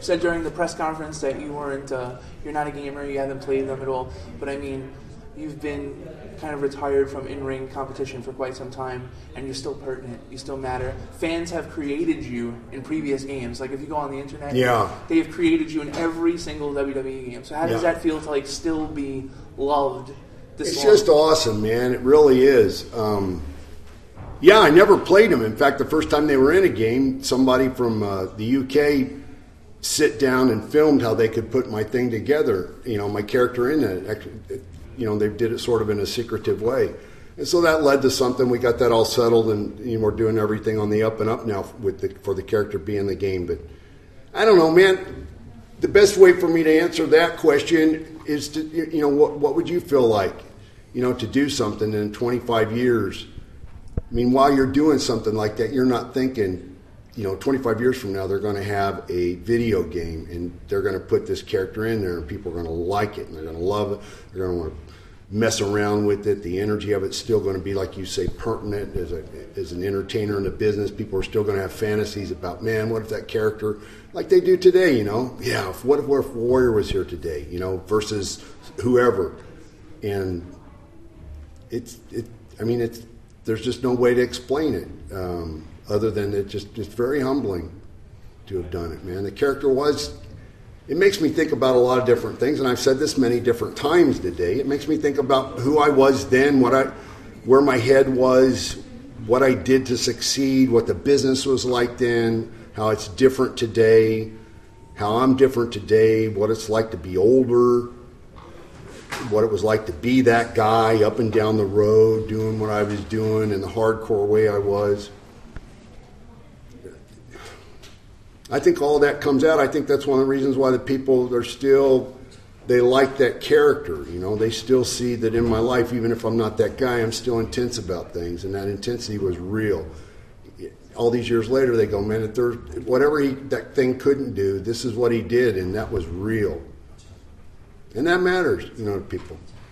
said during the press conference that you weren't, you're not a gamer, you haven't played them at all. But I mean, you've been kind of retired from in-ring competition for quite some time, and you're still pertinent. You still matter. Fans have created you in previous games. Like if you go on the internet, they have created you in every single WWE game. So how does that feel to like still be loved? It's just awesome, man. It really is. I never played them. In fact, the first time they were in a game, somebody from the UK sit down and filmed how they could put my thing together, my character in it. Actually, they did it sort of in a secretive way. And so that led to something. We got that all settled, and we're doing everything on the up and up now for the character being the game. But I don't know, man. The best way for me to answer that question is to, what would you feel like, to do something in 25 years? I mean, while you're doing something like that, you're not thinking, 25 years from now, they're going to have a video game and they're going to put this character in there and people are going to like it and they're going to love it. They're going to want to mess around with it. The energy of it's still going to be, like you say, pertinent as an entertainer in the business. People are still going to have fantasies about, man, what if that character, like they do today, what if Warrior was here today, versus whoever. And there's just no way to explain it other than it's just very humbling to have done it, man. The character it makes me think about a lot of different things, and I've said this many different times today. It makes me think about who I was then, where my head was, what I did to succeed, what the business was like then, how it's different today, how I'm different today, what it's like to be older, what it was like to be that guy up and down the road doing what I was doing in the hardcore way I was. I think all of that comes out. I think that's one of the reasons why the people they like that character. They still see that in my life, even if I'm not that guy, I'm still intense about things, and that intensity was real. All these years later, they go, man, if there's whatever that thing couldn't do, this is what he did, and that was real. And that matters, to people.